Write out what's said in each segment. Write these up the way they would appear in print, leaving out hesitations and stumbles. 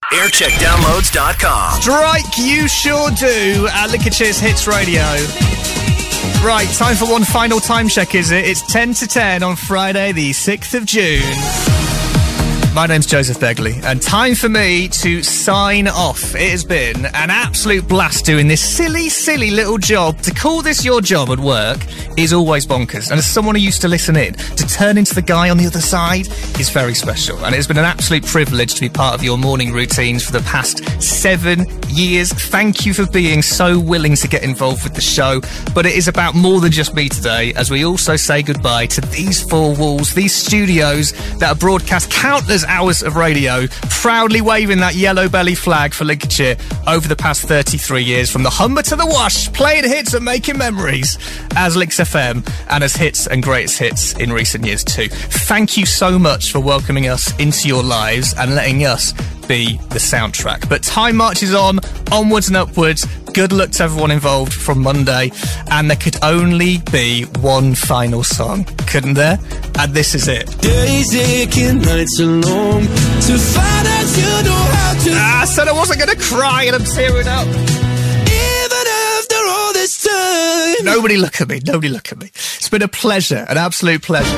Aircheckdownloads.com. Strike, you sure do, at Lincolnshire's Hits Radio. Right, time for one final time check, is it? It's 10 to 10 on Friday, the 6th of June. My name's Joseph Begley, and time for me to sign off. It has been an absolute blast doing this silly little job. To call this your job at work is always bonkers, and as someone who used to listen in, to turn into the guy on the other side is very special, and it has been an absolute privilege to be part of your morning routines for the past 7 years. Thank you for being so willing to get involved with the show, but it is about more than just me today, as we also say goodbye to these four walls, these studios that have broadcast countless hours of radio, proudly waving that yellow belly flag for Lincolnshire over the past 33 years, from the Humber to the Wash, playing hits and making memories as Links FM and as hits and greatest hits in recent years too. Thank you so much for welcoming us into your lives and letting us be the soundtrack. But time marches on, onwards and upwards. Good luck to everyone involved from Monday, and there could only be one final song, couldn't there? And this is it. Days aching, nights are long, to find out you know how to. I said I wasn't going to cry, and I'm tearing up. Even after all this time. Nobody look at me, nobody look at me. It's been a pleasure, an absolute pleasure.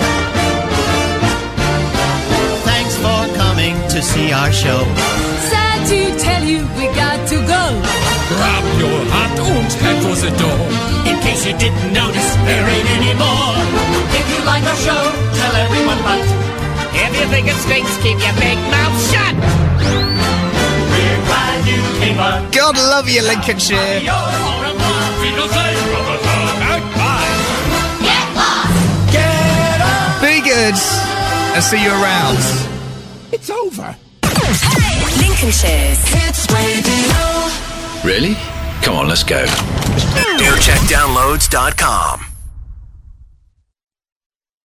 Thanks for coming to see our show. Sad to tell you, we got to go. Grab your hat und head for the door. In case you didn't notice, there ain't any more. If you like our show, tell everyone but. If you think it stinks, keep your big mouth shut. We're glad you came on. God love you, Lincolnshire. Get lost. Get up. Be good, and see you around. It's over. Lincolnshire's Hits Radio. Really? Come on, let's go. Aircheckdownloads.com.